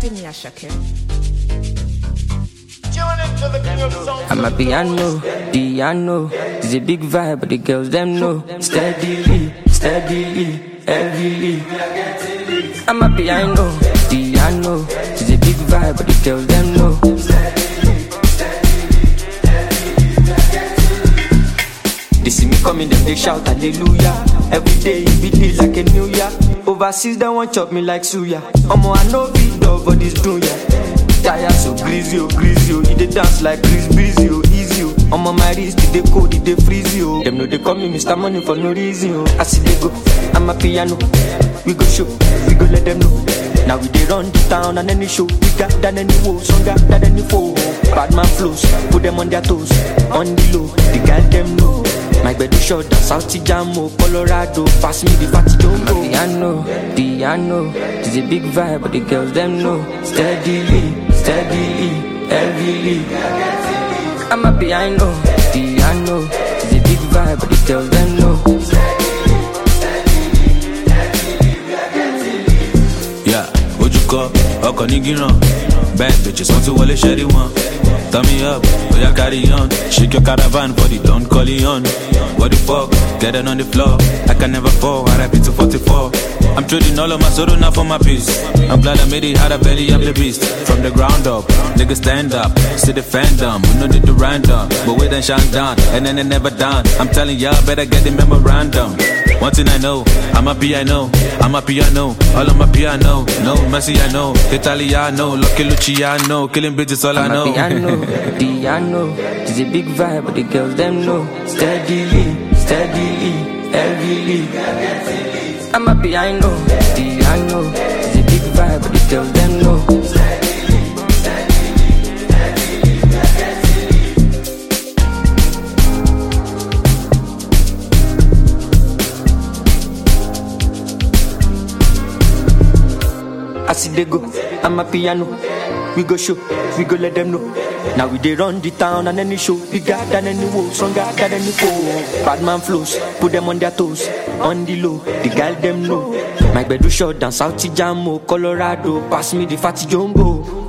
Adenia Shakir. I'm a piano. It's a big vibe, but the girls them know. Steadily, heavily. I'm a piano. It's a big vibe, but the girls them know. They see me coming, then they shout hallelujah. Every day it be like a new year. Overseas they want chop me like suya. Omo I know big dog for this dunya. Tire so greasy, he dey dance like Chris Breezy, easy. Omo my wrist, they cold, they freeze you. Them know they call me Mr. Money for no reason. I see they go, I'm a piano. We go show, we go let them know. Now we dey run the town and any show. We got than any woe, stronger than any foe. Bad man flows, put them on their toes. On the low, the guy them know. My bed is short, South Jamo, Colorado. Pass me the fatty jumbo. Piano, it's a big vibe, but the girls them know. Steadily, heavily. I'm a piano, it's a big vibe, but the girls them know. Yeah, what you call? Oko nigi run. Bad bitches want to wale sherry one. Turn me up, oh yeah, carry on. Shake your caravan for the Don Corleone. What the fuck? Get it on the floor. I can never fall, RIP to 44. I'm trading all of my soul now for my peace. I'm glad I made it, had a belly, I'm the beast. From the ground up, niggas stand up. See the fandom, we know need to random. But we then shine down, and then they never done. I'm telling y'all, better get the memorandum. One thing I know, I'm a piano. All on my piano. No, Messi I know, Italiano, Lucky Luciano. Killing bitches all I know. Piano, it's a big vibe, but the girls them know. Steadily, heavily. I'm a piano, it's a big vibe, but the girls them know. I see they go, I'm a piano. We go show, we go let them know. Now we dey run the town and any show. Bigger than any woe, stronger than any foe. Bad man flows, put them on their toes. On the low, the girl them know. My bed is short down South Jamo, Colorado. Pass me the fatty jumbo.